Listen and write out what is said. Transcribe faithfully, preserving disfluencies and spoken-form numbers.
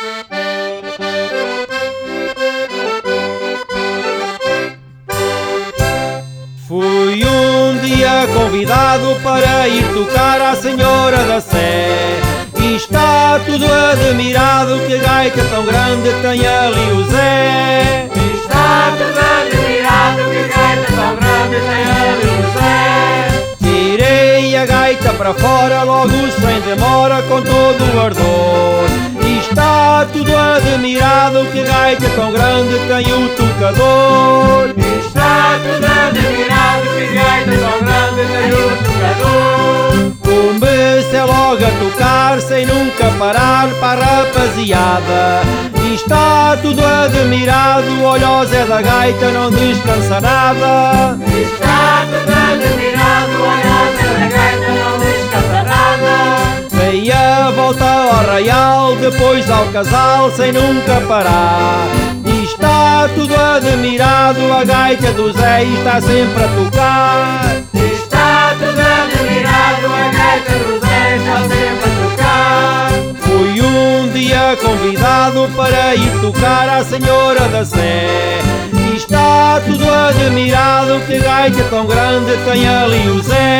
Fui um dia convidado para ir tocar à Senhora da Sé, e está tudo admirado que a gaita tão grande tem ali o Zé. Está tudo admirado que a gaita tão grande tem ali o Zé. Tirei a gaita para fora logo sem demora com todo o ardor, e está tudo admirado que a gaita tão grande tem o tocador. Está tudo admirado que a gaita tão grande tem o tocador. Comecei logo a tocar sem nunca parar para a rapaziada, e está tudo admirado, olha o Zé da gaita não descansa nada. Está tudo admirado, olha o Zé da gaita não descansa nada. Dei a volta ao arraial, depois ao casal sem nunca parar, e está tudo admirado, a gaita do Zé está sempre a tocar. Está tudo admirado, a gaita do Zé está sempre a tocar. Fui um dia convidado para ir tocar à Senhora da Sé, e está tudo admirado que a gaita tão grande tem ali o Zé.